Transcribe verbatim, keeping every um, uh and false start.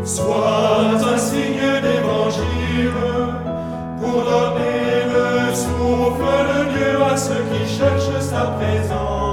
soit un signe d'évangile pour donner le souffle de Dieu à ceux qui cherchent sa présence.